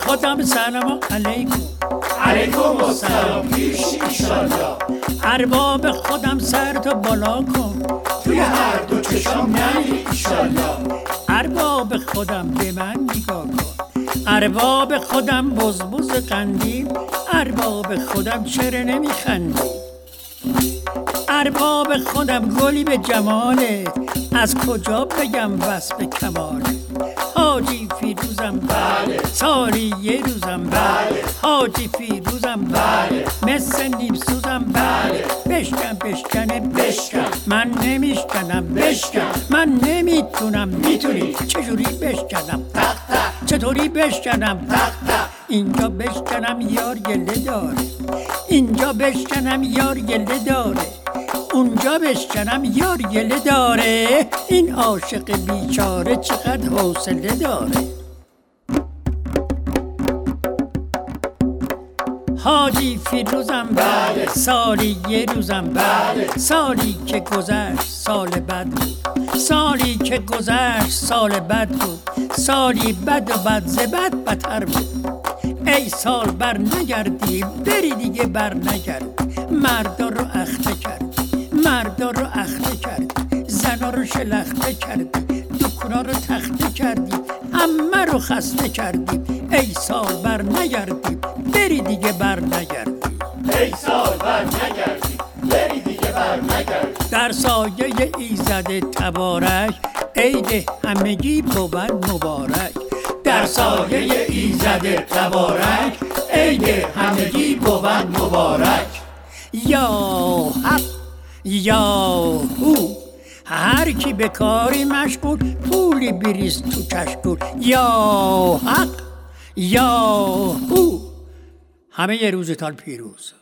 خودم سلام علیکم. علیکم السلام پیش ایشالله. ارباب خودم سرتو بالا کن، توی هر دو چشم نری ایشالله. ارباب خودم به من نگاه کن، ارباب خودم بزبز قندیم، ارباب خودم چرا نمیخندی؟ ارباب خودم گلی به جماله، از کجا بگم وصف کماله؟ حاجی فیروزم بله، سالی یه روزم بله، حاجی فیروزم بله، مثل نیم سوزم بله. بشکن بشکنه بشکن. من نمیشکنم بشکن. من نمیتونم میتونی. چجوری بشکنم تق تق چطوری بشکنم تق تق. اینجا بشکنم یار گله داره، اینجا بشکنم یار گله داره، اونجا بشکنم یار گله داره، این عاشق بیچاره چقدر حوصله داره. حاجی فیروزم بله، سالی یه روزم بله، سالی که گذشت سال بد بود، سالی که گذشت سال بد بود، سالی بد و بد ز بد بدتر بود. ای سال بر نگردی بری دیگه بر نگردی، مردا رو اخته کردی، مردا رو اخته کردی، زنا رو شلخته کردی، دکونا رو تخته کردی، همه رو خسته کردی. ای سال بر نگردی بری دیگه بر نگردی، ای سال بر نگردی بری دیگه بر نگردی. در سایه ایزد تبارک عید همگی بود مبارک، در سایه ایزد تبارک عید همگی بود مبارک. یا حق یا هو، هر کی به کاری مشغول پولی بریز تو کشکول. یا حق یا هو، همه یه روزتان پیروز.